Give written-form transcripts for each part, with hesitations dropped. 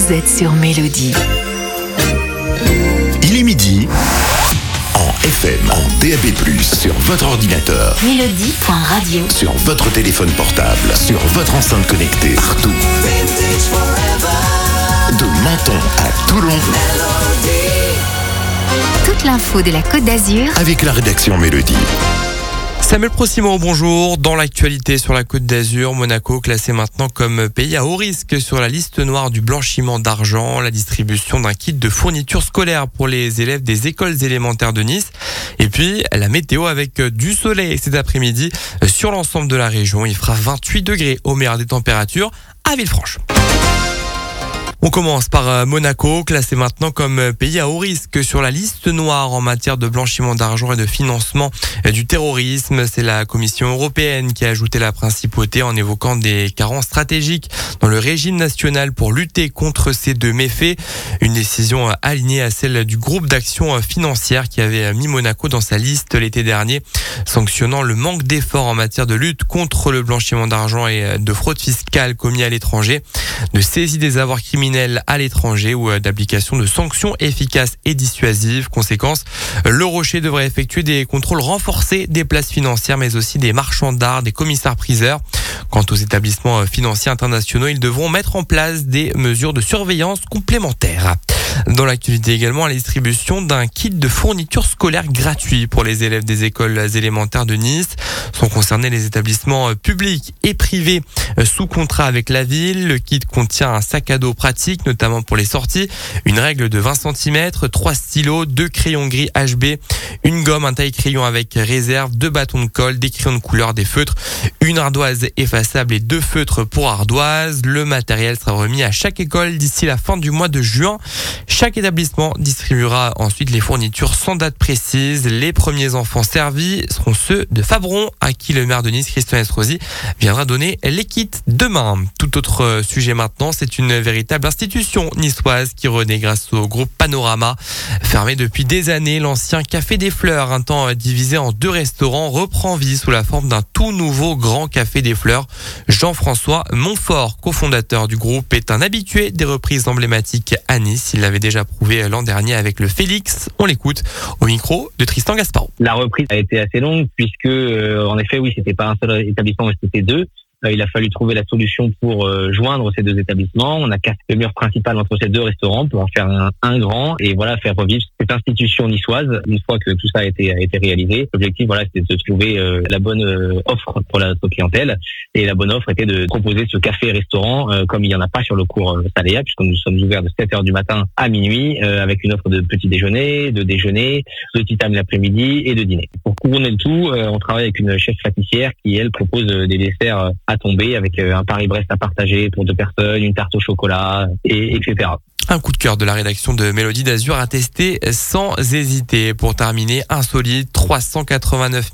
vous êtes sur Mélodie. Il est midi. En FM, en DAB+, sur votre ordinateur. Mélodie.radio. Sur votre téléphone portable. Sur votre enceinte connectée. Partout. De Menton à Toulon. Toute l'info de la Côte d'Azur Avec la rédaction Mélodie. Samuel Procimo, bonjour. Dans l'actualité sur la Côte d'Azur, Monaco classé maintenant comme pays à haut risque sur la liste noire du blanchiment d'argent, la distribution d'un kit de fournitures scolaires pour les élèves des écoles élémentaires de Nice. Et puis la météo avec du soleil cet après-midi sur l'ensemble de la région. Il fera 28 degrés au meilleur des températures à Villefranche. On commence par Monaco, classé maintenant comme pays à haut risque sur la liste noire en matière de blanchiment d'argent et de financement du terrorisme. C'est la Commission européenne qui a ajouté la principauté en évoquant des carences stratégiques dans le régime national pour lutter contre ces deux méfaits. Une décision alignée à celle du groupe d'action financière qui avait mis Monaco dans sa liste l'été dernier, sanctionnant le manque d'efforts en matière de lutte contre le blanchiment d'argent et de fraude fiscale commis à l'étranger, de saisie des avoirs criminels à l'étranger ou d'application de sanctions efficaces et dissuasives. Conséquence, le Rocher devrait effectuer des contrôles renforcés des places financières mais aussi des marchands d'art, des commissaires-priseurs. Quant aux établissements financiers internationaux, ils devront mettre en place des mesures de surveillance complémentaires. Dans l'actualité également, la distribution d'un kit de fournitures scolaires gratuit pour les élèves des écoles élémentaires de Nice. Sont concernés les établissements publics et privés sous contrat avec la ville. Le kit contient un sac à dos pratique, notamment pour les sorties, une règle de 20 cm, 3 stylos, 2 crayons gris HB, une gomme, un taille-crayon avec réserve, 2 bâtons de colle, des crayons de couleur, des feutres, une ardoise effaçable et 2 feutres pour ardoise. Le matériel sera remis à chaque école d'ici la fin du mois de juin. Chaque établissement distribuera ensuite les fournitures sans date précise. Les premiers enfants servis seront ceux de Fabron, à qui le maire de Nice, Christian Estrosi, viendra donner les kits demain. Tout autre sujet maintenant, c'est une véritable institution niçoise qui renaît grâce au groupe Panorama. Fermé depuis des années, l'ancien Café des Fleurs, un temps divisé en 2 restaurants, reprend vie sous la forme d'un tout nouveau grand Café des Fleurs. Jean-François Montfort, cofondateur du groupe, est un habitué des reprises emblématiques à Nice. Il l'avait déjà prouvé l'an dernier avec le Félix. On l'écoute au micro de Tristan Gasparot. La reprise a été assez longue puisque, en effet, oui, c'était pas un seul établissement, mais c'était 2. Il a fallu trouver la solution pour joindre ces 2 établissements. On a cassé le mur principal entre ces 2 restaurants pour en faire un grand et voilà, faire revivre cette institution niçoise. Une fois que tout ça a été réalisé, l'objectif, voilà, c'était de trouver la bonne offre pour notre clientèle. Et la bonne offre était de proposer ce café-restaurant comme il n'y en a pas sur le cours Saléa, puisque nous sommes ouverts de 7h du matin à minuit avec une offre de petit déjeuner, de déjeuner, de tea time l'après-midi et de dîner. Pour couronner le tout, on travaille avec une chef pâtissière qui, elle, propose des desserts à tomber avec un Paris-Brest à partager pour 2 personnes, une tarte au chocolat, etc. Un coup de cœur de la rédaction de Mélodie d'Azur à tester sans hésiter. Pour terminer, insolite, 389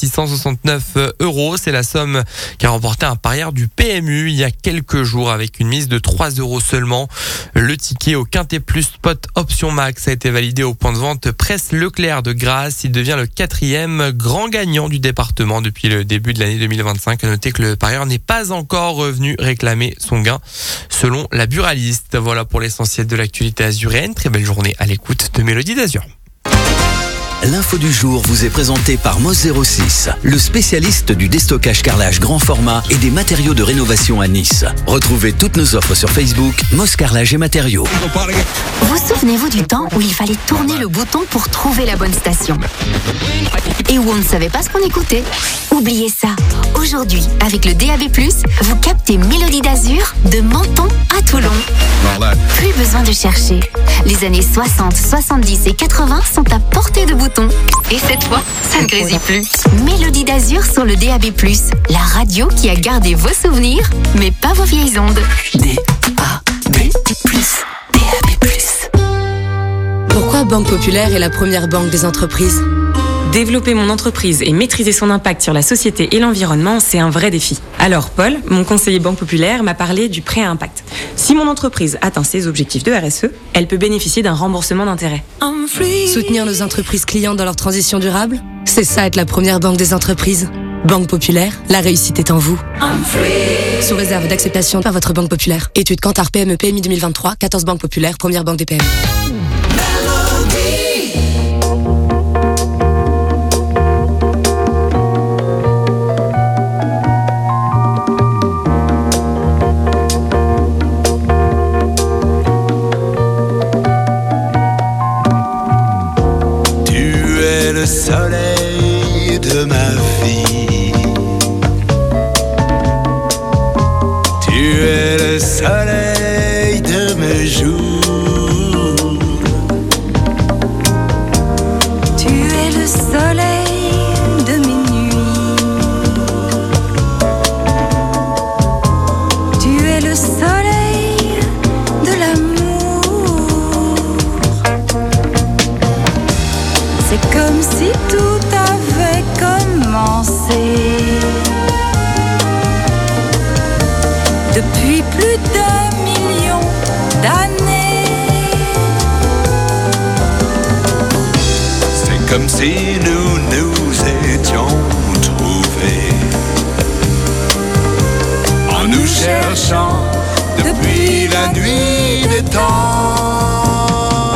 669 €. C'est la somme qu'a remporté un parieur du PMU il y a quelques jours avec une mise de 3 € seulement. Le ticket au Quintet Plus Spot Option Max a été validé au point de vente Presse Leclerc de Grasse. Il devient le 4e grand gagnant du département depuis le début de l'année 2025. À noter que le parieur n'est pas encore revenu réclamer son gain selon la buraliste. Voilà pour l'essentiel de l'actualité azuréenne. Très belle journée à l'écoute de Mélodie d'Azur. L'info du jour vous est présentée par Moss 06, le spécialiste du déstockage carrelage grand format et des matériaux de rénovation à Nice. Retrouvez toutes nos offres sur Facebook, Moss Carrelage et Matériaux. Vous souvenez-vous du temps où il fallait tourner le bouton pour trouver la bonne station et où on ne savait pas ce qu'on écoutait? Oubliez ça. Aujourd'hui, avec le DAB+, vous captez Mélodie d'Azur de Menton à Toulon. Plus besoin de chercher. Les années 60, 70 et 80 sont à portée de bouton. Et cette fois, ça ne grésille plus. Mélodie d'Azur sur le DAB+, la radio qui a gardé vos souvenirs, mais pas vos vieilles ondes. DAB+. Pourquoi Banque Populaire est la première banque des entreprises? Développer mon entreprise et maîtriser son impact sur la société et l'environnement, c'est un vrai défi. Alors Paul, mon conseiller Banque Populaire, m'a parlé du prêt à impact. Si mon entreprise atteint ses objectifs de RSE, elle peut bénéficier d'un remboursement d'intérêt. Soutenir nos entreprises clientes dans leur transition durable, c'est ça être la première banque des entreprises. Banque Populaire, la réussite est en vous. Sous réserve d'acceptation par votre Banque Populaire. Étude Kantar PME PMI 2023, 14 banques populaires, première banque des PME. Tu es le soleil de ma vie. Tu es le soleil de mes jours. Tu es le soleil de mes nuits. Tu es le soleil de l'amour. C'est comme si tout avait commencé. Depuis plus d'1 million d'années. C'est comme si nous nous étions trouvés en nous cherchant depuis la nuit des temps.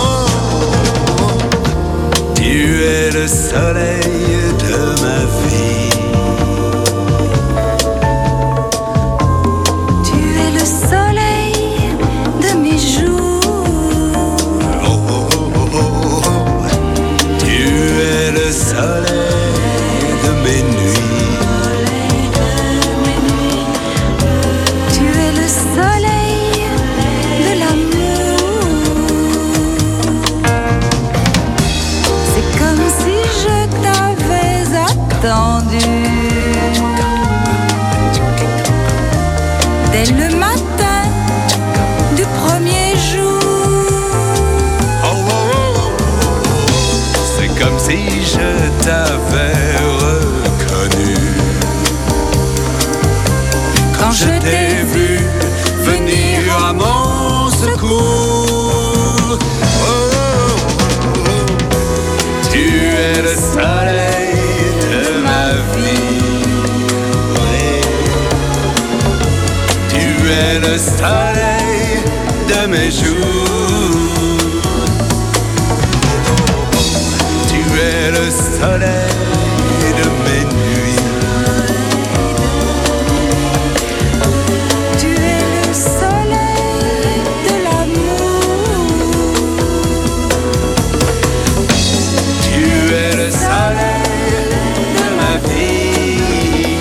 Tu es le soleil de ma vie. Le soleil de mes jours. Tu es le soleil de mes nuits. Tu es le soleil de l'amour. C'est comme si je t'avais attendu. Dès le matin du premier jour. C'est comme si je t'avais reconnu quand je t'ai vu venir à mon secours. Tu es le soleil de ma vie. Tu es le soleil de mes jours. Tu es le soleil de mes nuits. Tu es le soleil de l'amour. Tu es le soleil de ma vie.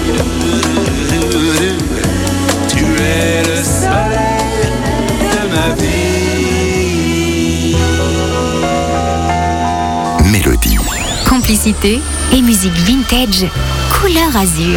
Tu es le soleil de ma vie. Mélodie. Complicité et musique vintage, couleur azur.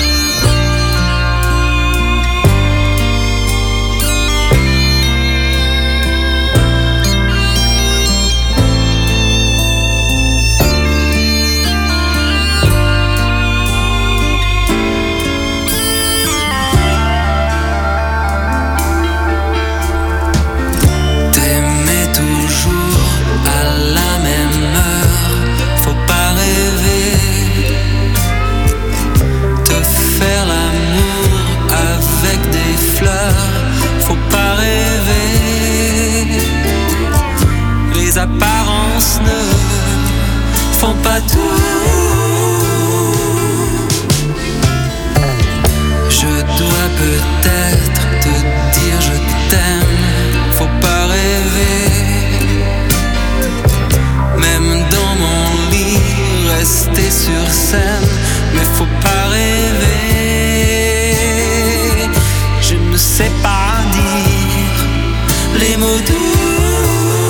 T'aimer toujours à la même heure, faut pas rêver. Te faire l'amour avec des fleurs, faut pas rêver. Les apparences ne font pas tout. Je dois peut-être te dire je t'aime, faut pas rêver. Même dans mon lit, rester sur scène, mais faut pas rêver. Je ne sais pas dire les mots doux.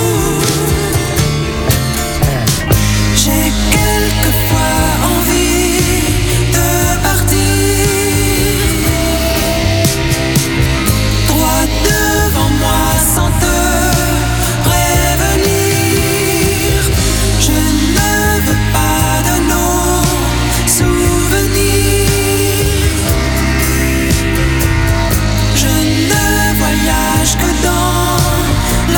J'ai quelquefois envie de partir, droit devant moi sans te prévenir. Je ne veux pas de nos souvenirs. Je ne voyage que dans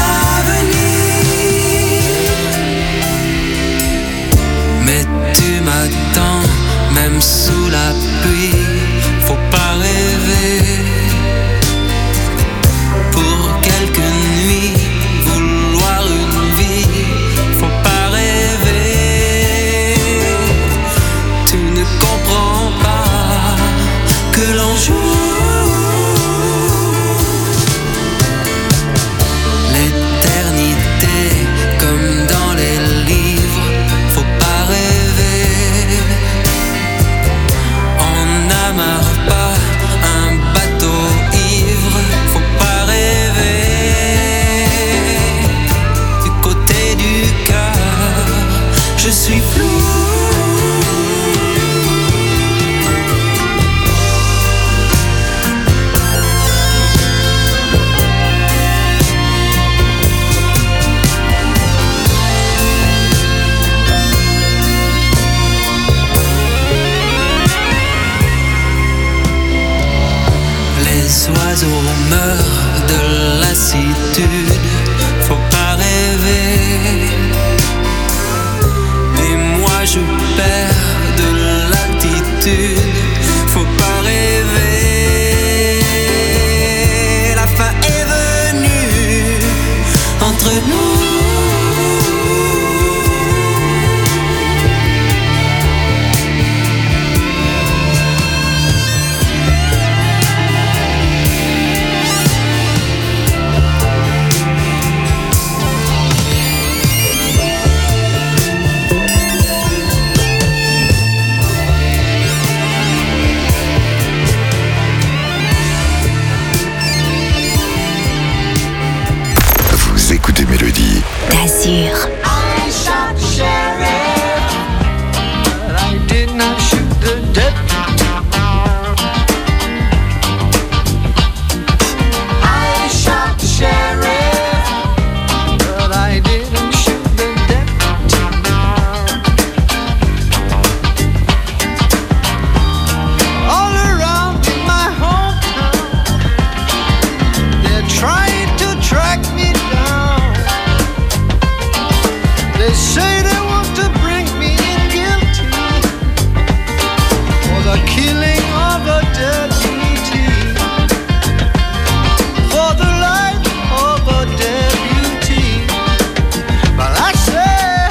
d'Azur. I shot the sheriff, but I did not shoot the deputy. I shot the sheriff, but I didn't shoot the deputy. All around in my hometown, they're trying to track me down. They say they want to bring me in guilty for the killing of a deputy, for the life of a deputy. But I say,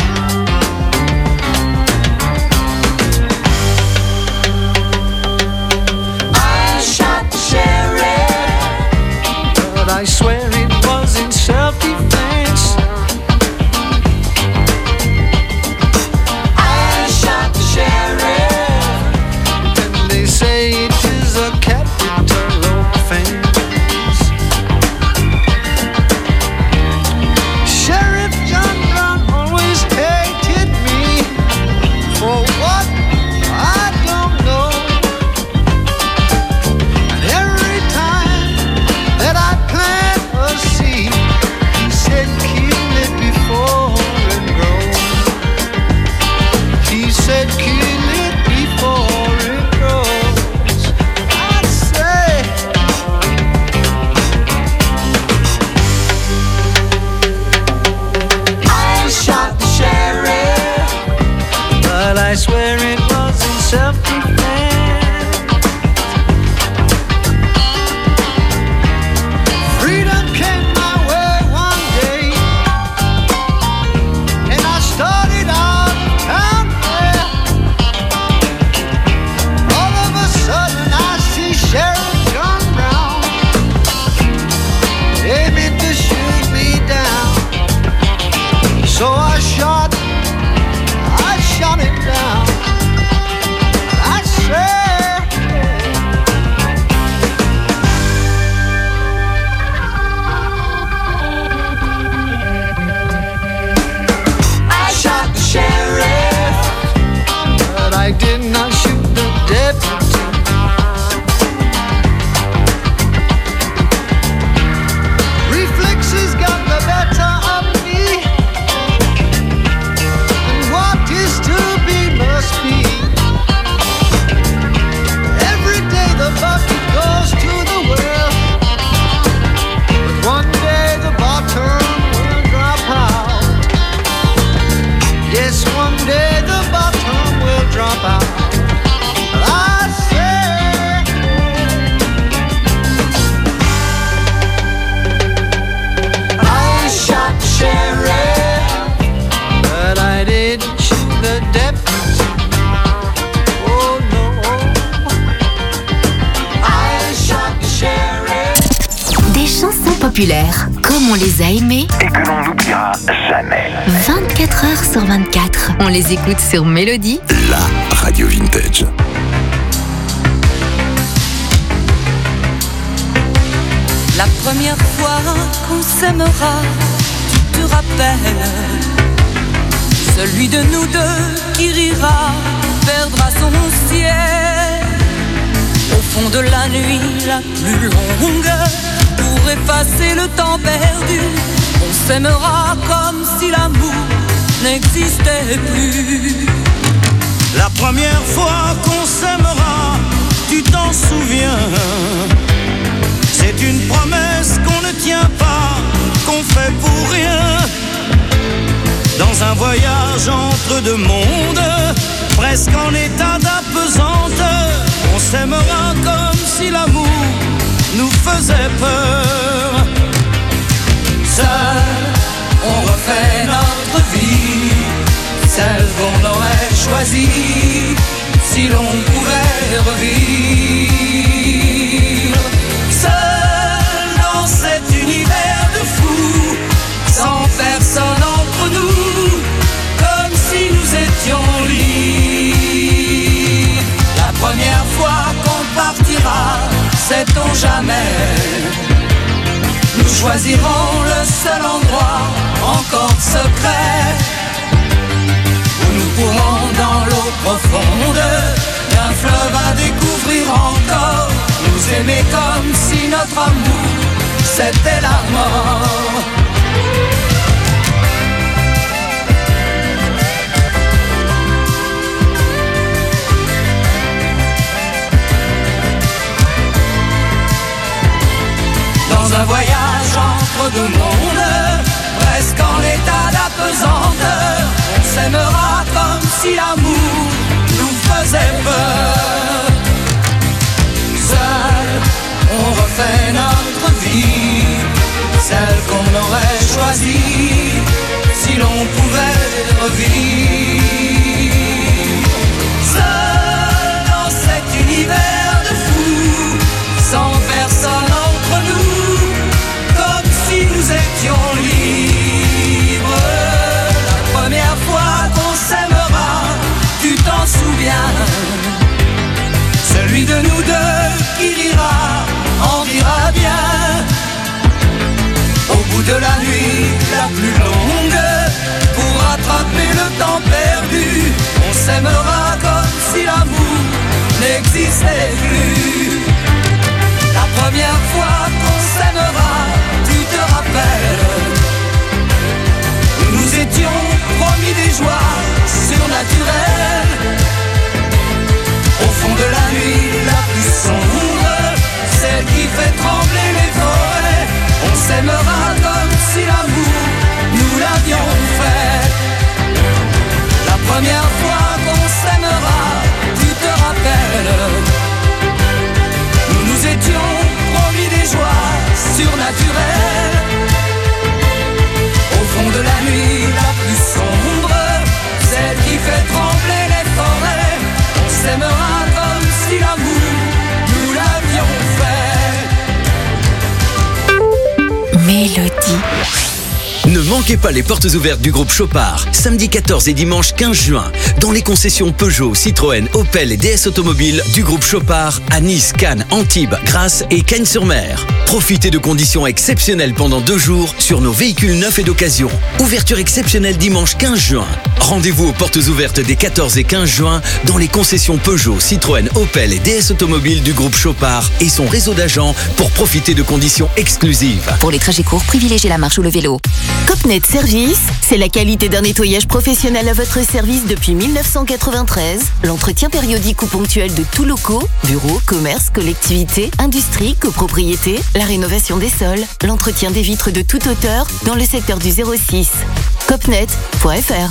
I shot the sheriff, but I swear it was in self-defense. I shot the sheriff, and they say it is a capital offense. Sheriff John Brown always hated me for what I don't know. And every time that I plant a seed, he said kill it before it grows. He said kill it before it grows. I say, I shot the sheriff, but I swear it was in self-defense. Freedom came my way one day, and I started out down there. All of a sudden I see Sheriff John Brown aiming to shoot me down. So I shot him down. I said, I shot the sheriff, but I did not shoot the deputy. Reflexes got the better of me, and what is to be must be. Every day the bucket goes to the well, but one day the bottom will drop out. Yes, one day the bottom will drop out. I say, I shot the sheriff, but I didn't shoot the deputy. Oh no, I shot the sheriff. Des chansons populaires, comme on les a aimées, Et que l'on n'oubliera jamais. 24 heures sur 24. On les écoute sur Mélodie. La radio vintage. La première fois qu'on s'aimera, tu te rappelles, celui de nous deux qui rira, perdra son ciel. Au fond de la nuit la plus longue, pour effacer le temps perdu, on s'aimera comme si l'amour n'existait plus. La première fois qu'on s'aimera, tu t'en souviens. C'est une promesse qu'on ne tient pas, qu'on fait pour rien. Dans un voyage entre deux mondes, presque en état d'apesanteur, on s'aimera comme si l'amour nous faisait peur. Seul, on refait notre vie, celle qu'on aurait choisie, si l'on pouvait revivre. Seul dans cet univers de fous, sans personne entre nous, comme si nous étions libres. La première fois qu'on partira, sait-on jamais, nous choisirons le seul endroit encore notre amour, c'était la mort. Dans un voyage entre deux mondes, presque en état d'apesanteur, on s'aimera comme si l'amour nous faisait peur. Seul, on refait notre vie, celle qu'on aurait choisie, si l'on pouvait revivre. Seul dans cet univers de fous, sans personne entre nous, comme si nous étions libres. La première fois qu'on s'aimera, tu t'en souviens? Celui de nous deux qui rira, en dira bien. Au bout de la nuit la plus longue, pour rattraper le temps perdu, on s'aimera comme si l'amour n'existait plus. La première fois qu'on s'aimera, tu te rappelles, nous nous étions promis des joies surnaturelles. Au fond de la nuit la plus sombre, celle qui fait trembler les forêts, on s'aimera comme si l'amour, nous l'avions fait. La première fois qu'on s'aimera, tu te rappelles, nous nous étions promis des joies surnaturelles. Au fond de la nuit la plus sombre, celle qui fait trembler les forêts, on s'aimera comme si l'amour, nous l'avions fait. Mélodie. Ne manquez pas les portes ouvertes du groupe Chopard, samedi 14 et dimanche 15 juin, dans les concessions Peugeot, Citroën, Opel et DS Automobiles du groupe Chopard à Nice, Cannes, Antibes, Grasse et Cagnes-sur-Mer. Profitez de conditions exceptionnelles pendant 2 jours sur nos véhicules neufs et d'occasion. Ouverture exceptionnelle dimanche 15 juin. Rendez-vous aux portes ouvertes des 14 et 15 juin dans les concessions Peugeot, Citroën, Opel et DS Automobiles du groupe Chopard et son réseau d'agents pour profiter de conditions exclusives. Pour les trajets courts, privilégiez la marche ou le vélo. Copnet Service, c'est la qualité d'un nettoyage professionnel à votre service depuis 1993. L'entretien périodique ou ponctuel de tous locaux, bureaux, commerces, collectivités, industries, copropriétés, la rénovation des sols, l'entretien des vitres de toute hauteur dans le secteur du 06. Copnet.fr.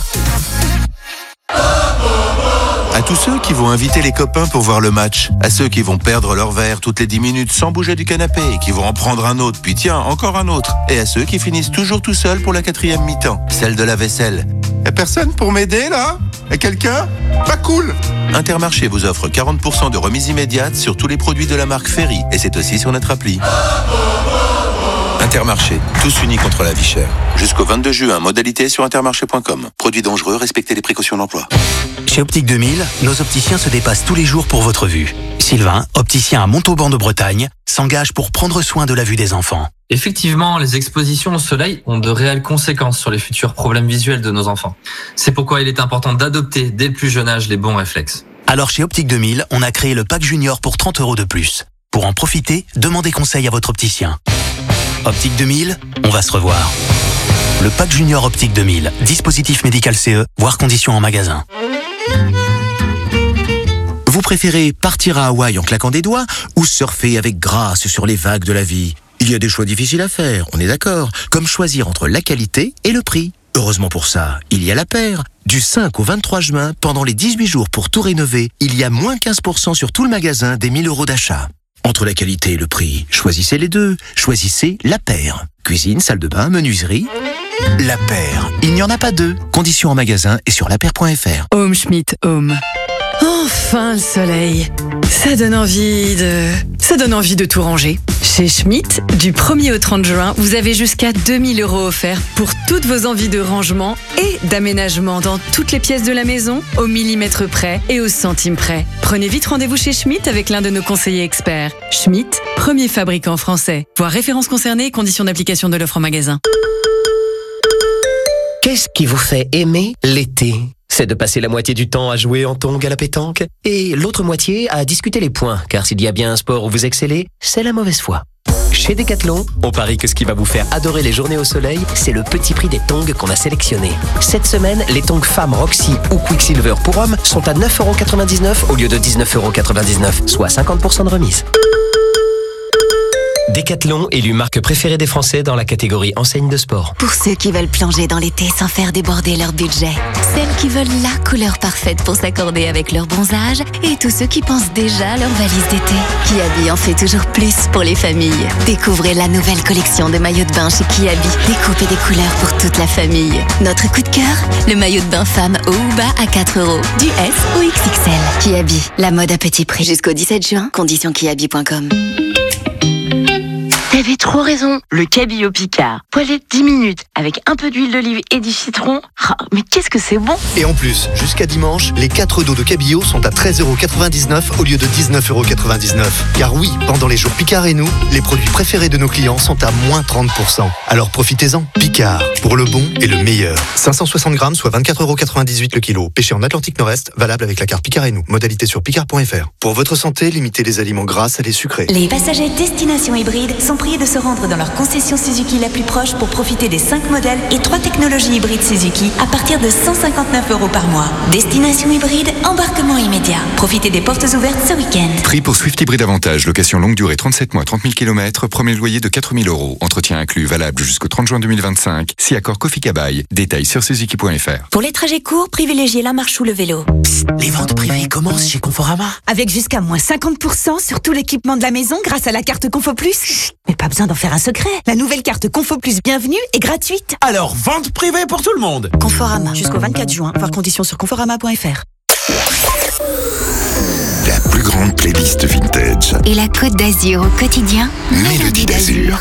À tous ceux qui vont inviter les copains pour voir le match, à ceux qui vont perdre leur verre toutes les 10 minutes sans bouger du canapé et qui vont en prendre un autre, puis tiens, encore un autre, et à ceux qui finissent toujours tout seuls pour la 4e mi-temps, celle de la vaisselle. Y'a personne pour m'aider là? Y'a quelqu'un? Pas cool! Intermarché vous offre 40% de remise immédiate sur tous les produits de la marque Ferry, et c'est aussi sur notre appli. Intermarché, tous unis contre la vie chère. Jusqu'au 22 juin, modalité sur intermarché.com. Produits dangereux, respectez les précautions d'emploi. Chez Optique 2000, nos opticiens se dépassent tous les jours pour votre vue. Sylvain, opticien à Montauban de Bretagne, s'engage pour prendre soin de la vue des enfants. Effectivement, les expositions au soleil ont de réelles conséquences sur les futurs problèmes visuels de nos enfants. C'est pourquoi il est important d'adopter dès le plus jeune âge les bons réflexes. Alors chez Optique 2000, on a créé le pack junior pour 30 € de plus. Pour en profiter, demandez conseil à votre opticien. Optique 2000, on va se revoir. Le pack junior Optique 2000, dispositif médical CE, voire conditions en magasin. Vous préférez partir à Hawaï en claquant des doigts ou surfer avec grâce sur les vagues de la vie? Il y a des choix difficiles à faire, on est d'accord, comme choisir entre la qualité et le prix. Heureusement pour ça, il y a La Paire. Du 5 au 23 juin, pendant les 18 jours pour tout rénover, il y a moins 15% sur tout le magasin des 1000 € d'achat. Entre la qualité et le prix, choisissez les deux. Choisissez La Paire. Cuisine, salle de bain, menuiserie. La Paire. Il n'y en a pas deux. Conditions en magasin et sur lapaire.fr. Home Schmidt Home. Enfin le soleil. Ça donne envie de tout ranger. Chez Schmidt, du 1er au 30 juin, vous avez jusqu'à 2000 € offerts pour toutes vos envies de rangement et d'aménagement dans toutes les pièces de la maison, au millimètre près et au centime près. Prenez vite rendez-vous chez Schmidt avec l'un de nos conseillers experts. Schmidt, premier fabricant français. Voir références concernées et conditions d'application de l'offre en magasin. Qu'est-ce qui vous fait aimer l'été ? C'est de passer la moitié du temps à jouer en tongs à la pétanque et l'autre moitié à discuter les points, car s'il y a bien un sport où vous excellez, c'est la mauvaise foi. Chez Decathlon, on parie que ce qui va vous faire adorer les journées au soleil, c'est le petit prix des tongs qu'on a sélectionnés. Cette semaine, les tongs femmes Roxy ou Quicksilver pour hommes sont à 9,99€ au lieu de 19,99€, soit 50% de remise. Decathlon, élu marque préférée des Français dans la catégorie enseigne de sport. Pour ceux qui veulent plonger dans l'été sans faire déborder leur budget. Celles qui veulent la couleur parfaite pour s'accorder avec leur bronzage. Et tous ceux qui pensent déjà à leur valise d'été. Kiabi en fait toujours plus pour les familles. Découvrez la nouvelle collection de maillots de bain chez Kiabi. Découpe et des couleurs pour toute la famille. Notre coup de cœur, le maillot de bain femme haut ou bas à 4€. Du S au XXL. Kiabi, la mode à petit prix. Jusqu'au 17 juin, conditions kiabi.com. T'avais trop raison, le cabillaud Picard. Poêlé 10 minutes avec un peu d'huile d'olive et du citron. Ah, mais qu'est-ce que c'est bon! Et en plus, jusqu'à dimanche, les 4 dos de cabillaud sont à 13,99€ au lieu de 19,99€. Car oui, pendant les jours Picard et nous, les produits préférés de nos clients sont à moins 30%. Alors profitez-en. Picard, pour le bon et le meilleur. 560 grammes, soit 24,98€ le kilo. Pêché en Atlantique Nord-Est, valable avec la carte Picard et nous. Modalité sur picard.fr. Pour votre santé, limitez les aliments gras, salés, sucrés. Les passagers destination hybride sont priés de se rendre dans leur concession Suzuki la plus proche pour profiter des 5 modèles et 3 technologies hybrides Suzuki à partir de 159€ par mois. Destination hybride, embarquement immédiat. Profitez des portes ouvertes ce week-end. Prix pour Swift Hybrid Avantage, location longue durée 37 mois, 30 000 km, premier loyer de 4 000€. Entretien inclus, valable jusqu'au 30 juin 2025. Si accord Kofi Kabaï. Détails sur Suzuki.fr. Pour les trajets courts, privilégiez la marche ou le vélo. Psst, les ventes privées commencent chez Conforama. Avec jusqu'à moins 50% sur tout l'équipement de la maison grâce à la carte Confo Plus. Chut, mais pas besoin d'en faire un secret. La nouvelle carte Confo Plus Bienvenue est gratuite. Alors, vente privée pour tout le monde. Conforama, jusqu'au 24 juin. Voir conditions sur conforama.fr. La plus grande playlist vintage. Et la Côte d'Azur au quotidien, Mélodie d'Azur.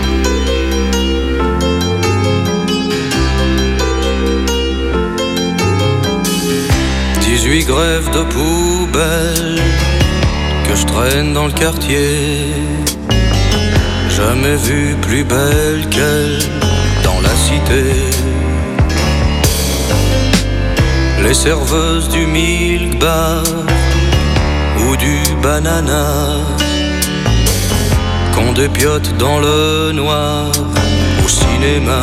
Grève de poubelle que je traîne dans le quartier. Jamais vu plus belle qu'elle dans la cité. Les serveuses du milk bar ou du banana qu'on dépiote dans le noir au cinéma.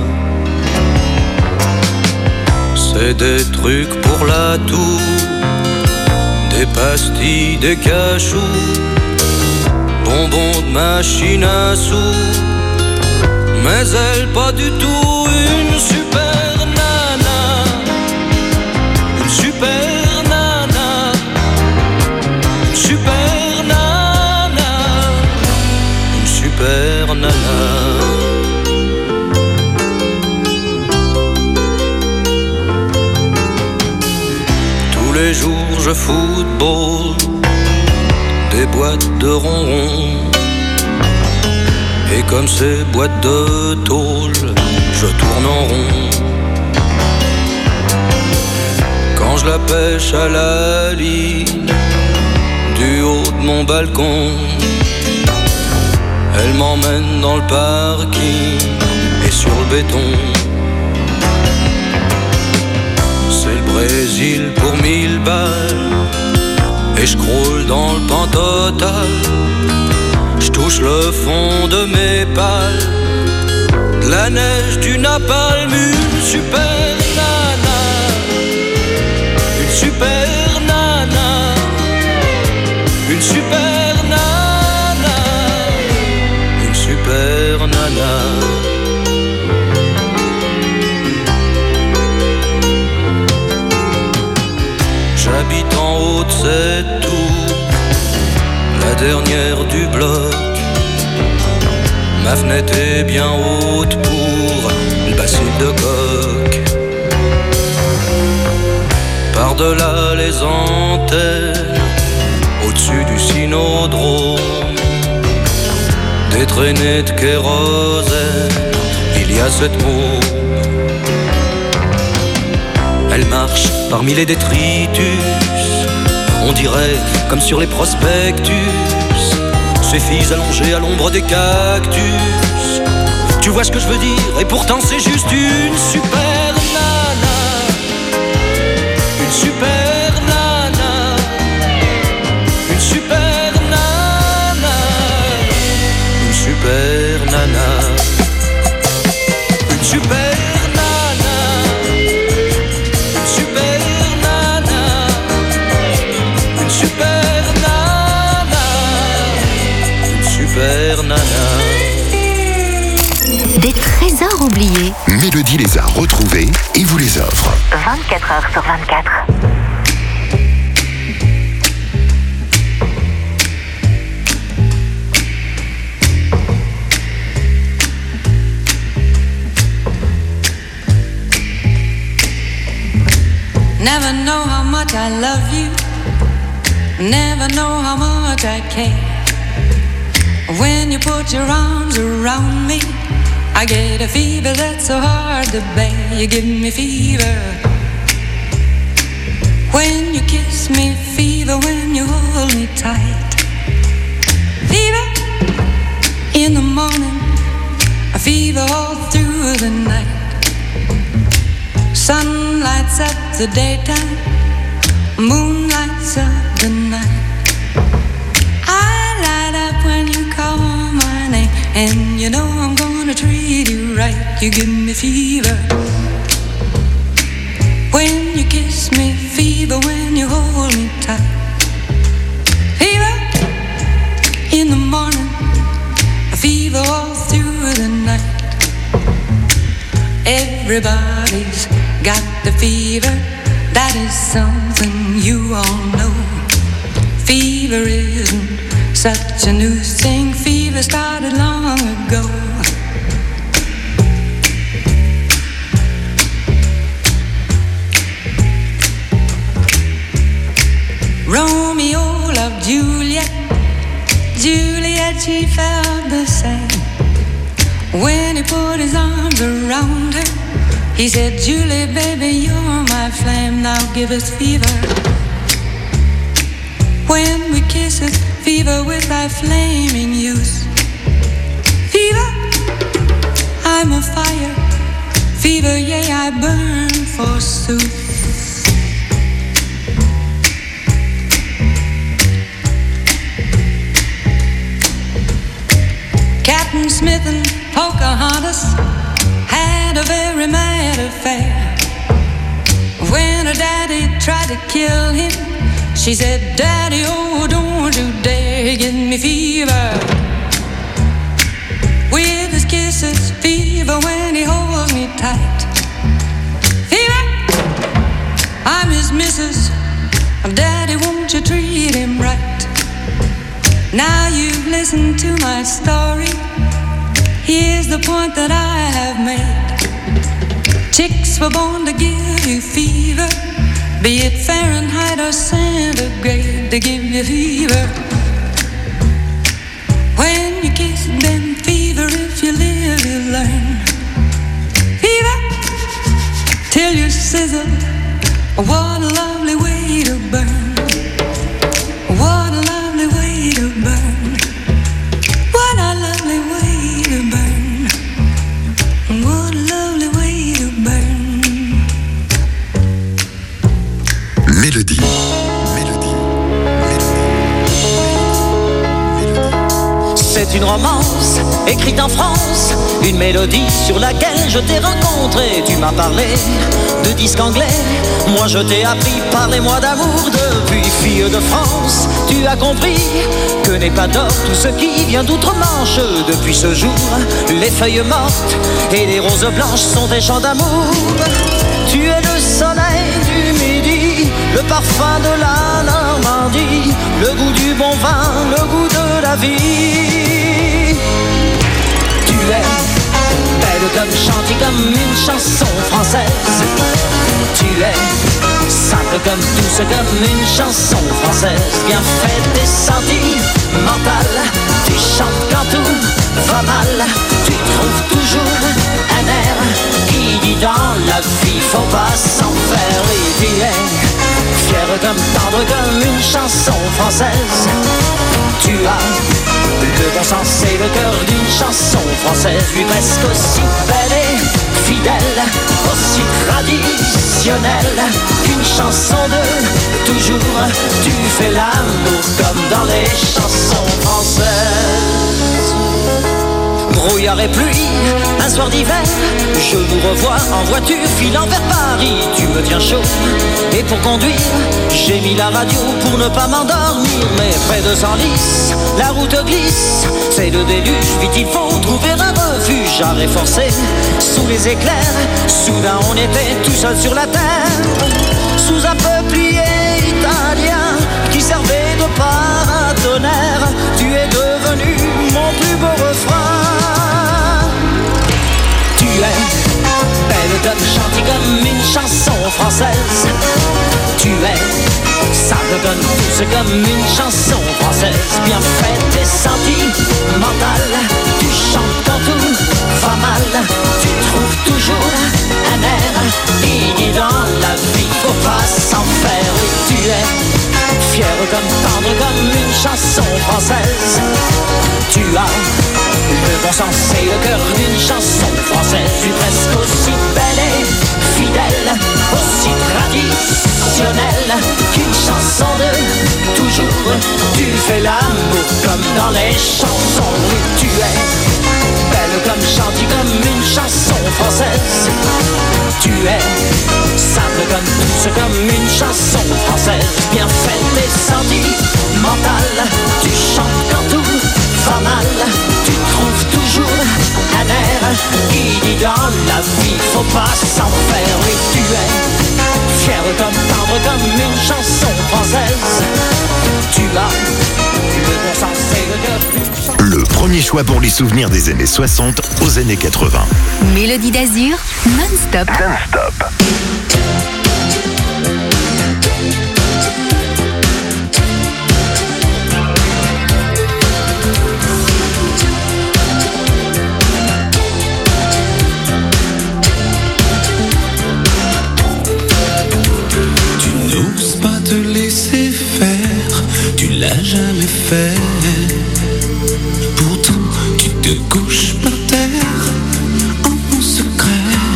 C'est des trucs pour la toux, des pastilles, des cachous, bonbons de machine à sous. Mais elle pas du tout une super nana, une super nana, une super nana, une super nana. Tous les jours je football des boîtes de ronron. Et comme ces boîtes de tôle, je tourne en rond. Quand je la pêche à la ligne du haut de mon balcon, elle m'emmène dans le parking et sur le béton. C'est le Brésil pour 1000 balles et je croule dans le pan total. Je touche le fond de mes pales, de la neige, du napalm, une super nana, une super nana, une super nana, une super nana. J'habite en haut de cette tour, la dernière du bloc. Ma fenêtre est bien haute pour le bassin de coque. Par-delà les antennes, au-dessus du cynodrome, des traînées de kérosène, il y a cette môme. Elle marche parmi les détritus, on dirait comme sur les prospectus. Ces filles allongées à l'ombre des cactus. Tu vois ce que je veux dire? Et pourtant c'est juste une super nana, une super nana, une super nana, une super Mélodie les a retrouvés et vous les offre. 24 heures sur 24. Never know how much I love you. Never know how much I care. When you put your arms around me, I get a fever that's so hard to bear. You give me fever when you kiss me, fever when you hold me tight. Fever in the morning, a fever all through the night. Sun lights up the daytime, moon lights up the night. I light up when you call my name, and you know I'm gonna treat you right. You give me fever when you kiss me, fever when you hold me tight. Fever in the morning, a fever all through the night. Everybody's got the fever, that is something you all know. Fever isn't such a new thing, fever started long ago. Romeo loved Juliet, Juliet, she felt the same. When he put his arms around her, he said, Julie, baby, you're my flame, now give us fever. When we kiss it, fever with thy flaming youth. Fever, I'm a fire. Fever, yea, I burn forsooth. Captain Smith and Pocahontas had a very mad affair. When her daddy tried to kill him, she said, Daddy, oh, don't you dare give me fever. With his kisses, fever when he holds me tight. Fever, I'm his missus. Daddy, won't you treat him right? Now you've listened to my story. Here's the point that I have made. Chicks were born to give you fever, be it Fahrenheit or centigrade, to give you fever. When you kiss them, fever, if you live, you learn. Fever, till you sizzle, what a lovely way to burn. What a lovely way to burn. What a lovely way to burn. What a lovely way to burn. Mélodie. C'est une romance écrite en France, une mélodie sur laquelle je t'ai rencontré. Tu m'as parlé de disques anglais, moi je t'ai appris, parlez-moi d'amour. Depuis fille de France, tu as compris que n'est pas d'or tout ce qui vient d'outre-Manche. Depuis ce jour, les feuilles mortes et les roses blanches sont des chants d'amour. Tu es le soleil du midi, le parfum de la Normandie, le goût du bon vin, le goût de la vie. Tu es belle comme chanter comme une chanson française. Tu es simple comme douce comme une chanson française. Bien faite et sentimentale, tu chantes quand tout va mal. Tu trouves toujours un air qui dit dans la vie faut pas s'en faire. Et tu es fière comme tendre comme une chanson française. Tu as le bon sens et le cœur d'une chanson française. Oui, presque aussi belle et fidèle, aussi traditionnelle qu'une chanson de toujours. Tu fais l'amour comme dans les chansons françaises. brouillard et pluie, un soir d'hiver, je nous revois en voiture filant vers Paris. Tu me tiens chaud, et pour conduire, j'ai mis la radio pour ne pas m'endormir. Mais près de Senlis, la route glisse, c'est le déluge, vite il faut trouver un refuge. Arrêt forcé, sous les éclairs, soudain on était tout seul sur la terre, sous un peuplier italien qui servait de paratonnerre. Tu es devenu mon plus beau refrain. Tu es belle comme gentille comme une chanson française. Tu es sable comme douce comme une chanson française. Bien faite et sentimentale, tu chantes quand tout va mal. Tu trouves toujours un air qui dit dans la vie faut pas s'en faire. Oui, tu es fière comme tendre comme une chanson française. Tu as le bon sens et le cœur d'une chanson française. Tu es presque aussi belle et fidèle, aussi traditionnelle qu'une chanson de toujours. Tu fais l'amour comme dans les chansons. Oui, tu es belle comme gentille comme une chanson française. Tu es simple comme douce comme une chanson française. Bien faite et sentimentale, tu chantes quand tout va mal. Tu trouves toujours un air qui dit dans la vie faut pas s'en faire. Oui, tu es fière comme tendre comme une chanson française. Tu as le bon sens et le cœur. Le premier choix pour les souvenirs des années 60 aux années 80. Mélodie d'Azur, non-stop. Non-stop. Tu n'oses pas te laisser faire, tu l'as jamais fait. Pourtant, tu te couches par terre en secret.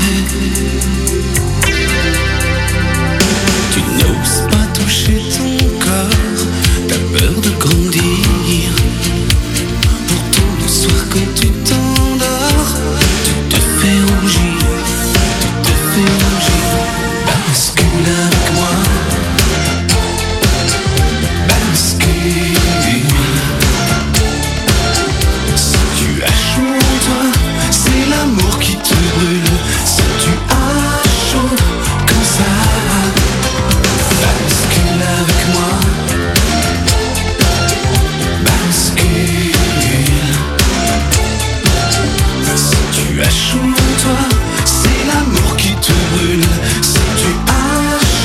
Tu n'oses pas toucher ton corps, t'as peur de grandir. Pourtant, le soir quand tu t'endors, tu te fais rougir, tu te fais rougir. Bascule avec moi, bascule. Si tu as chaud en toi, c'est l'amour qui te brûle. Si tu as chaud comme ça, bascule avec moi, bascule. Si tu as chaud en toi, c'est l'amour qui te brûle. Si tu as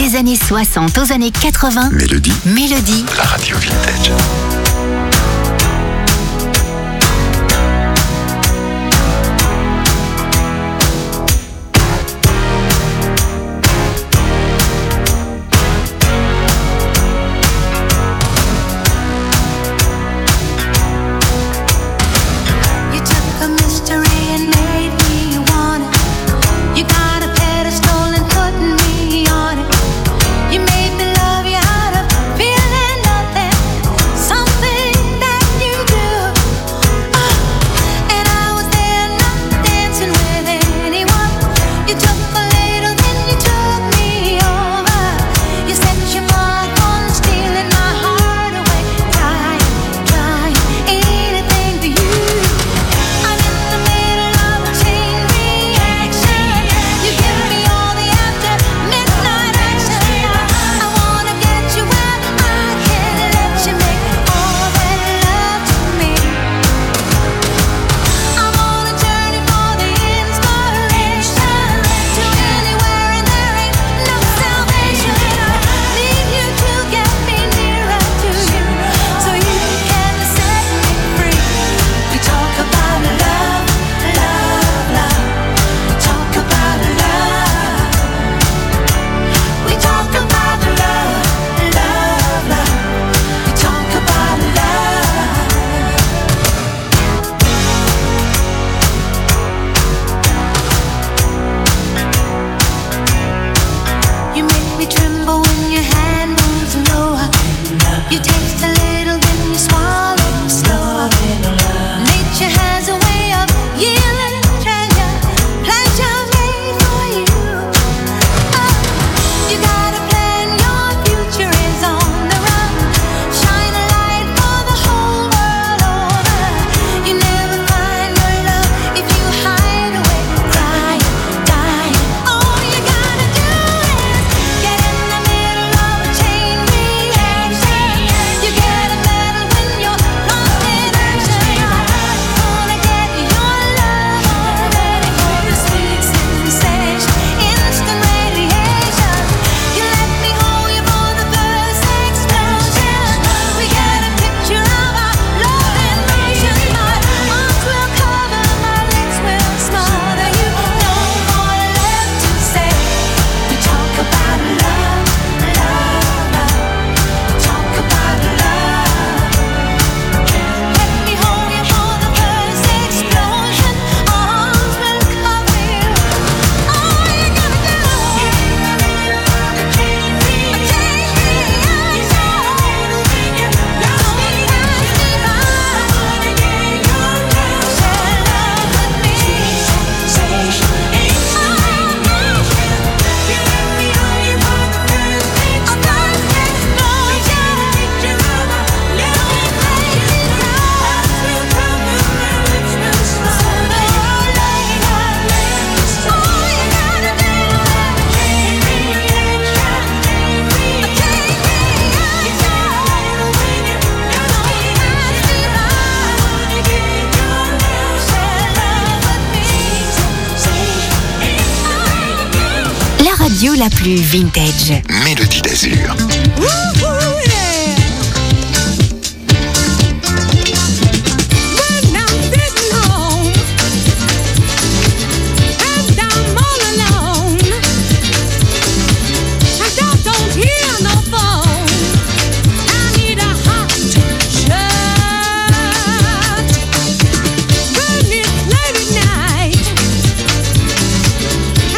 Des années 60 aux années 80. Mélodie. Mélodie. La radio vintage. La plus vintage. Mélodie d'Azur.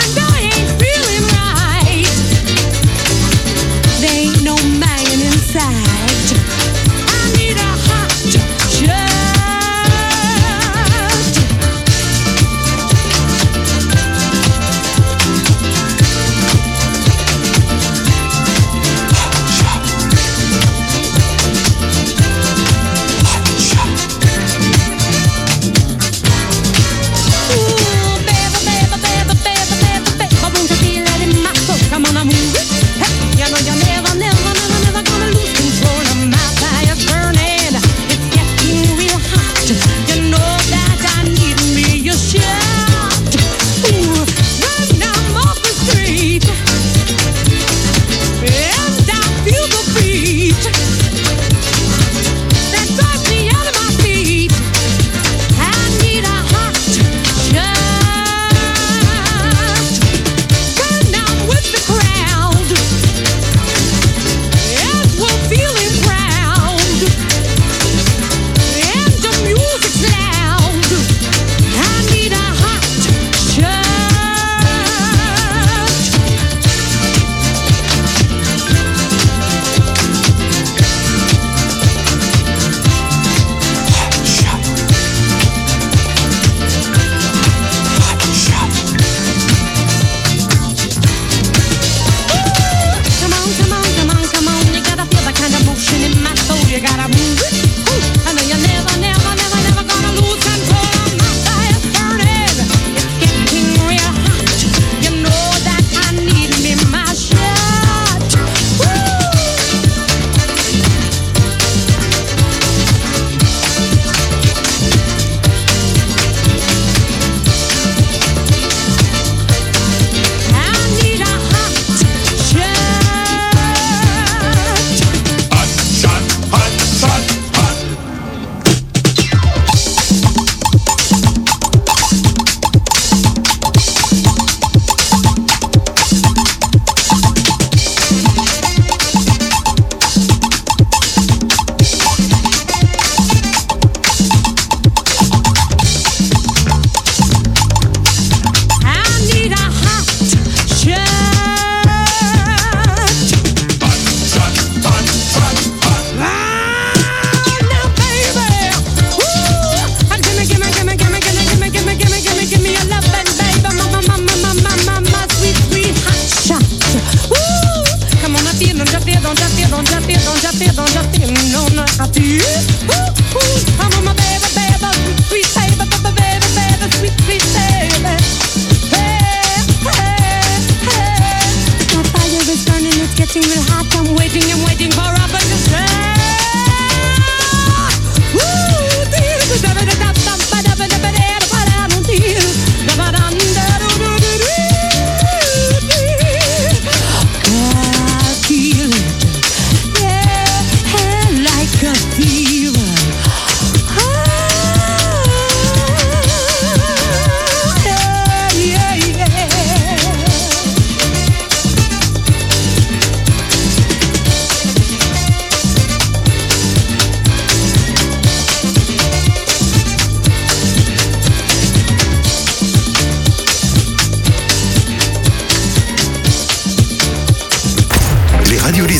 There ain't no man inside.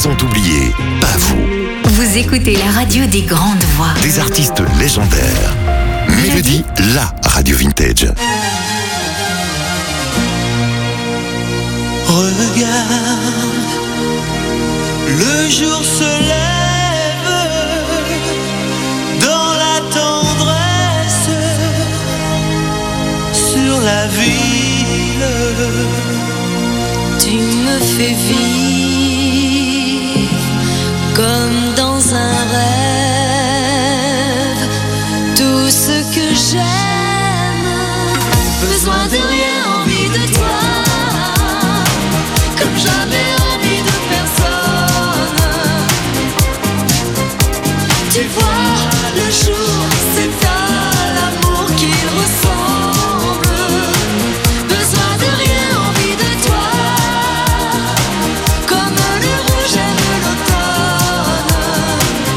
les ont oubliés, pas vous. Vous écoutez la radio des grandes voix. Des artistes légendaires. Mélodie, la radio vintage. Regarde, le jour se lève dans la tendresse sur la ville. Tu me fais vivre comme dans un rêve. Tout ce que j'aime, besoin de rien, envie de toi. Comme jamais envie de personne. Tu vois, le jour, c'est à l'amour qu'il ressemble. Besoin de rien, envie de toi. Comme le rouge aime l'automne.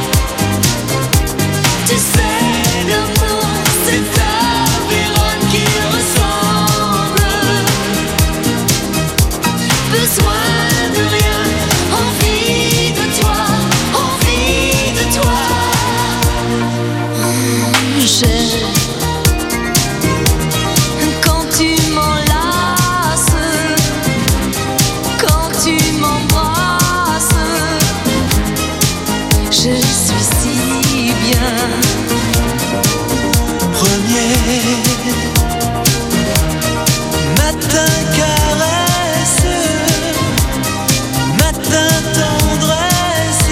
Tu sais, l'amour, c'est à Vérone qu'il ressemble. Besoin de rien, envie de toi, envie de toi. J'aime quand tu m'enlaces, quand tu m'embrasses. Je suis si bien. Premier matin caresse, matin tendresse.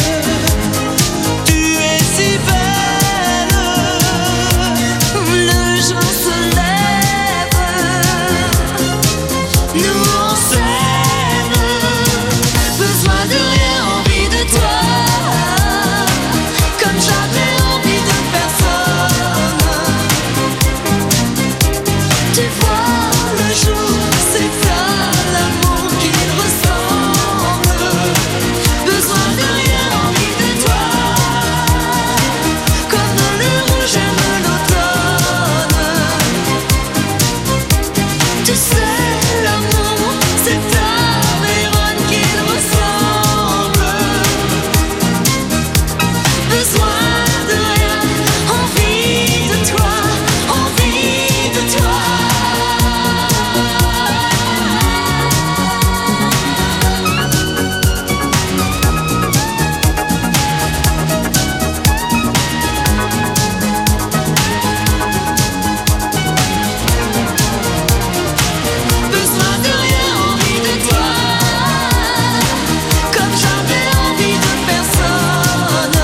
Tu es si belle. Le jour se lève, nous on s'aime. Besoin de rien, envie de toi. Comme jamais envie de personne. Tu vois, le jour, c'est à l'amour qu'il ressemble. Besoin de rien, envie de toi. Comme le rouge aime l'automne. Tu sais, l'amour, c'est à Vérone qu'il ressemble. Besoin de rien, envie de toi, envie de toi. Besoin de rien, envie de toi. Comme jamais envie de personne.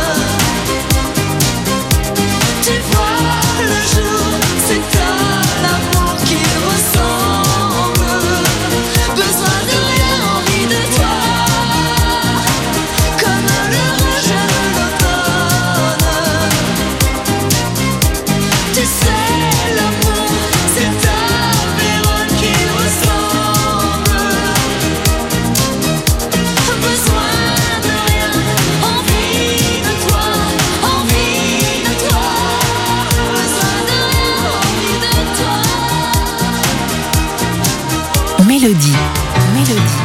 Tu vois, le jour, c'est à l'amour qu'il ressemble. Besoin de rien, envie de toi. Comme le rouge aime l'automne. Tu sais, l'amour, c'est à Vérone qu'il ressemble. Besoin de rien, envie de toi, envie de toi. Besoin de rien, envie de toi. Mélodie. Mélodie.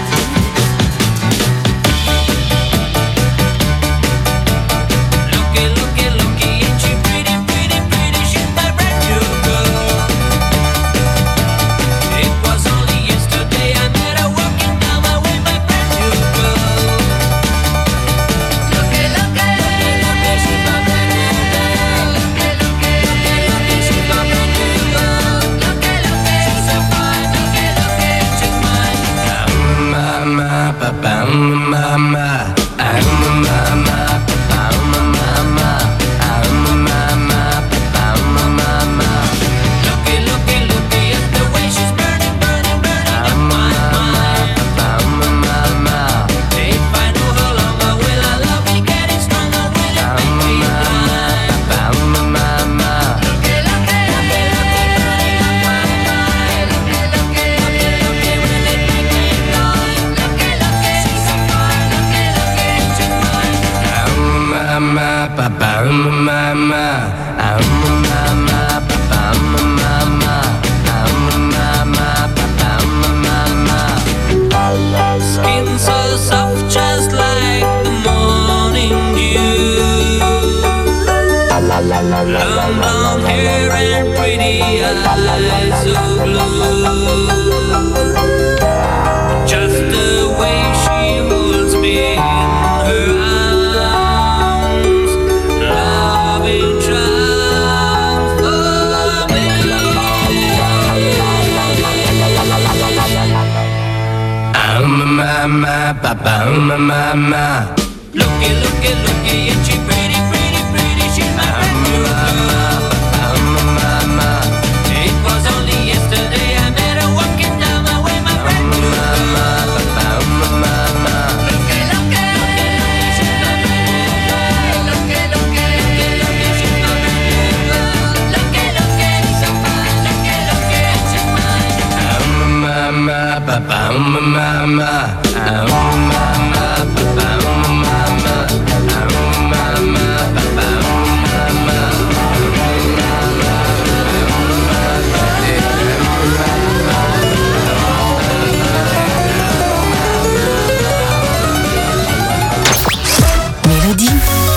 It was only yesterday I met her walking down my way, my brand new girl. Looky, looky, looky, she's my brand new girl. Looky, looky, looky, she's my brand new girl. Looky, looky, she's so fine. Looky, looky, she's mine. mama, papa, mama. Looky, looky, looky, and she pretty, pretty, pretty. She's my mama, papa, mama. It was only yesterday I met her walking down my way, my friend. Mama, papa, mama. Looky, looky, she's my mama. Looky, looky, she's my mama. Looky, looky, so fine. Looky, looky, she's mine. Mama, papa, mama. Mélodie.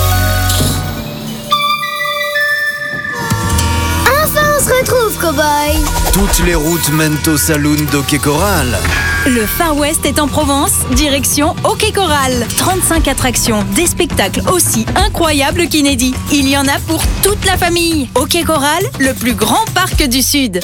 Enfin, on se retrouve, cow-boy. Toutes les routes mènent au saloon d'Hockey Coral. Le Far West est en Provence, direction Hockey Coral. 35 attractions, des spectacles aussi incroyables qu'inédits. Il y en a pour toute la famille. Hockey Coral, le plus grand parc du Sud.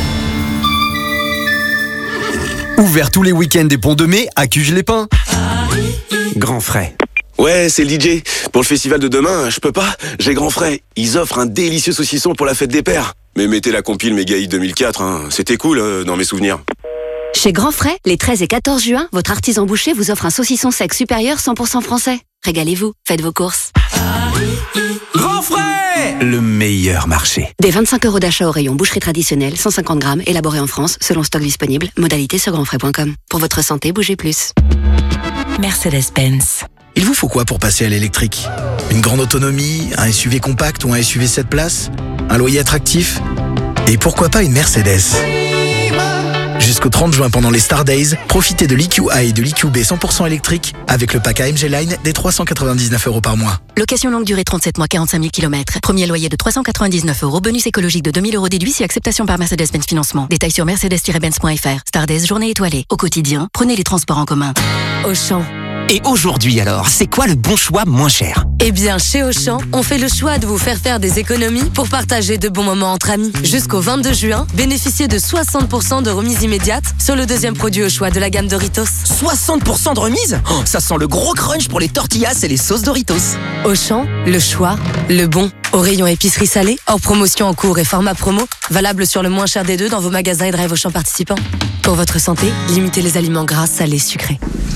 Ouvert tous les week-ends des ponts de mai à Cuges-les-Pins. Grand Frais. Ouais, c'est le DJ. Pour le festival de demain, je peux pas. J'ai Grand Frais. Ils offrent un délicieux saucisson pour la fête des pères. Mais mettez la compile Mégaï 2004, hein. C'était cool dans mes souvenirs. Chez Grand Frais, les 13 et 14 juin, votre artisan boucher vous offre un saucisson sec supérieur 100% français. Régalez-vous, faites vos courses. Grand Frais, le meilleur marché. Des 25 € d'achat au rayon boucherie traditionnelle, 150 grammes, élaboré en France, selon stock disponible. Modalité sur grandfrais.com. Pour votre santé, bougez plus. Mercedes-Benz. Il vous faut quoi pour passer à l'électrique? Une grande autonomie, un SUV compact ou un SUV 7 places? Un loyer attractif? Et pourquoi pas une Mercedes? Jusqu'au 30 juin pendant les Star Days, profitez de l'EQA et de l'EQB 100% électrique avec le pack AMG Line des 399 € par mois. Location longue durée 37 mois, 45 000 km. Premier loyer de 399 €. Bonus écologique de 2000 € déduit si acceptation par Mercedes-Benz Financement. Détails sur mercedes-benz.fr. Star Days, journée étoilée. Au quotidien, prenez les transports en commun. Auchan. Et aujourd'hui alors, c'est quoi le bon choix moins cher? Eh bien, chez Auchan, on fait le choix de vous faire des économies pour partager de bons moments entre amis. Jusqu'au 22 juin, bénéficiez de 60% de remise immédiate sur le deuxième produit au choix de la gamme Doritos. 60% de remise? Oh, ça sent le gros crunch pour les tortillas et les sauces Doritos. Auchan, le choix, le bon. Au rayon épicerie salée, hors promotion en cours et format promo, valable sur le moins cher des deux dans vos magasins et drive Auchan participants. Pour votre santé, limitez les aliments gras, salés, sucrés.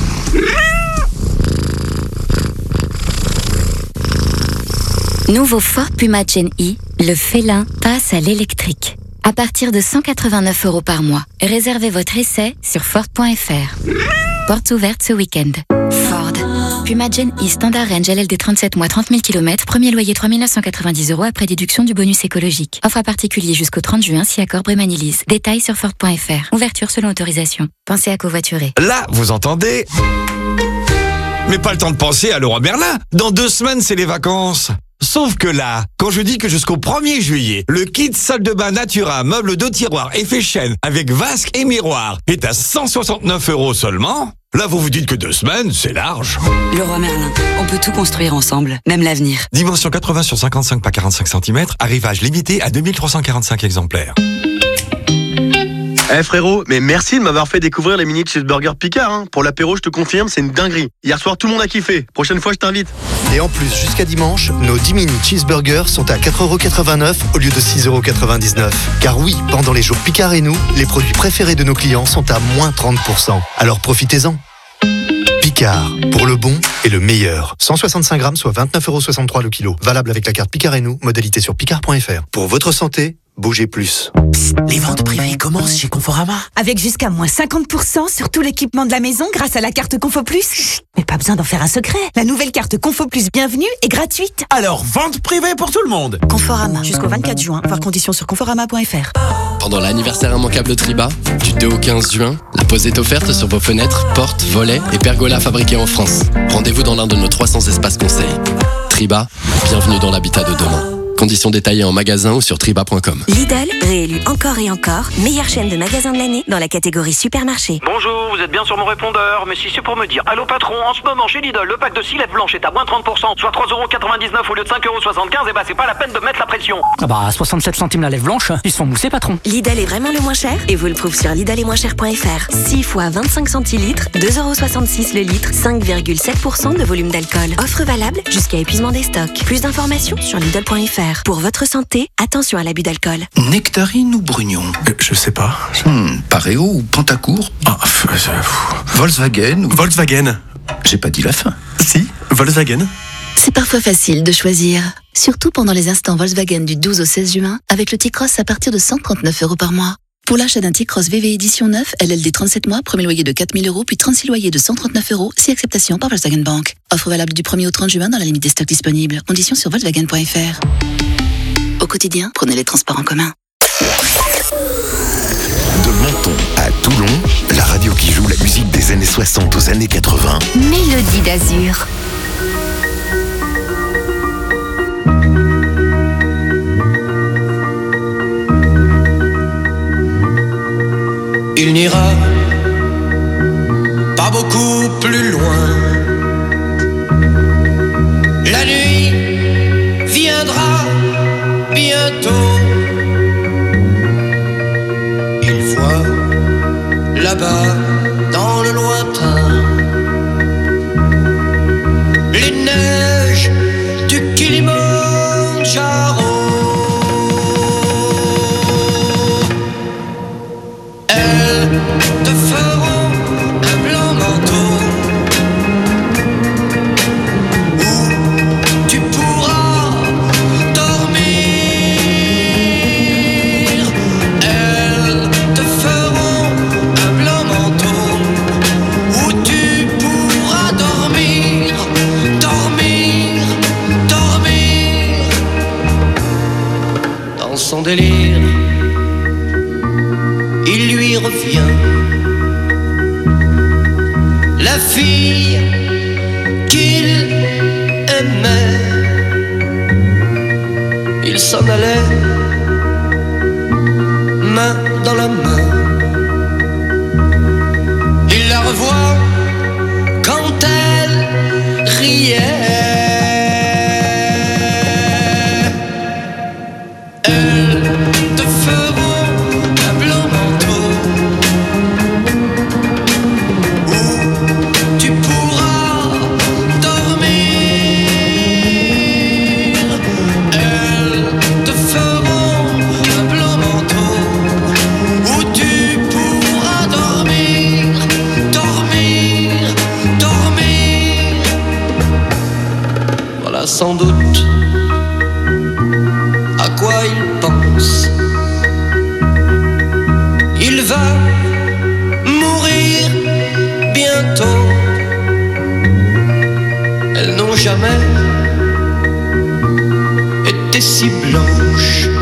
Nouveau Ford Puma Gen E, le félin passe à l'électrique. À partir de 189 € par mois. Réservez votre essai sur Ford.fr. Portes ouvertes ce week-end. Ford. Puma Gen E Standard Range LLD 37 mois 30 000 km. Premier loyer 3 990 € après déduction du bonus écologique. Offre à particulier jusqu'au 30 juin si accord Brémanilise. Détails sur Ford.fr. Ouverture selon autorisation. Pensez à covoiturer. Là, vous entendez? Mais pas le temps de penser à Leroy Merlin. Dans 2 semaines, c'est les vacances. Sauf que là, quand je dis que jusqu'au 1er juillet, le kit salle de bain Natura, meuble 2 tiroirs effet chêne avec vasque et miroir est à 169 € seulement, là vous vous dites que 2 semaines, c'est large. Leroy Merlin, on peut tout construire ensemble, même l'avenir. Dimension 80 sur 55 par 45 cm, arrivage limité à 2345 exemplaires. Eh frérot, mais merci de m'avoir fait découvrir les mini cheeseburgers Picard, hein. Pour l'apéro, je te confirme, c'est une dinguerie. Hier soir, tout le monde a kiffé. Prochaine fois, je t'invite. Et en plus, jusqu'à dimanche, nos 10 mini cheeseburgers sont à 4,89 € au lieu de 6,99 €. Car oui, pendant les jours Picard et nous, les produits préférés de nos clients sont à moins 30%. Alors profitez-en. Picard, pour le bon et le meilleur. 165 grammes, soit 29,63 € le kilo. Valable avec la carte Picard et nous, modalité sur picard.fr. Pour votre santé, bougez plus. Psst, les ventes privées commencent chez Conforama. Avec jusqu'à moins 50% sur tout l'équipement de la maison grâce à la carte Confo Plus. Chut, mais pas besoin d'en faire un secret. La nouvelle carte Confo Plus Bienvenue est gratuite. Alors, vente privée pour tout le monde. Conforama, jusqu'au 24 juin. Voir conditions sur conforama.fr. Pendant l'anniversaire immanquable Triba, du 2 au 15 juin, la pose est offerte sur vos fenêtres, portes, volets et pergolas fabriqués en France. Rendez-vous dans l'un de nos 300 espaces conseils. Triba, bienvenue dans l'habitat de demain. Conditions détaillées en magasin ou sur triba.com. Lidl, réélu encore et encore, meilleure chaîne de magasins de l'année dans la catégorie supermarché. Bonjour, vous êtes bien sur mon répondeur, mais si c'est pour me dire allô patron, en ce moment chez Lidl, le pack de 6 lèvres blanches est à moins 30%, soit 3,99€ au lieu de 5,75€, et bah c'est pas la peine de mettre la pression. Ah bah 67 centimes la lèvre blanche, ils sont moussés patron. Lidl est vraiment le moins cher et vous le prouve sur lidl-et-moins-cher.fr. 6 fois 25 centilitres, 2,66€ le litre, 5,7% de volume d'alcool. Offre valable jusqu'à épuisement des stocks. Plus d'informations sur lidl.fr. Pour votre santé, attention à l'abus d'alcool. Nectarine ou Brugnon? Je sais pas. Pareo ou Pantacourt? Volkswagen ou... Volkswagen. J'ai pas dit la fin. Si, Volkswagen. C'est parfois facile de choisir, surtout pendant les instants Volkswagen du 12 au 16 juin, avec le T-Cross à partir de 139€ par mois. Pour l'achat d'un T-Cross VV édition 9, LLD 37 mois, premier loyer de 4 000€, puis 36 loyers de 139€, si acceptation par Volkswagen Bank. Offre valable du 1er au 30 juin dans la limite des stocks disponibles. Conditions sur Volkswagen.fr. Au quotidien, prenez les transports en commun. De Menton à Toulon, la radio qui joue la musique des années 60 aux années 80. Mélodie d'Azur. Il n'ira pas beaucoup plus loin. La nuit viendra bientôt. Il voit là-bas dans le lointain les neiges du Kilimandjaro. Elles te feront un blanc manteau où tu pourras dormir. Elles te feront un blanc manteau où tu pourras dormir, dormir, dormir. Dans son délire, il lui revient la fille qu'il aimait. Il s'en allait, main dans la main. Il la revoit quand elle riait. Elles te feront un blanc manteau où tu pourras dormir. Elles te feront un blanc manteau où tu pourras dormir, dormir, dormir. Voilà sans doute à quoi il pense. Il va mourir bientôt. Elles n'ont jamais été si blanches.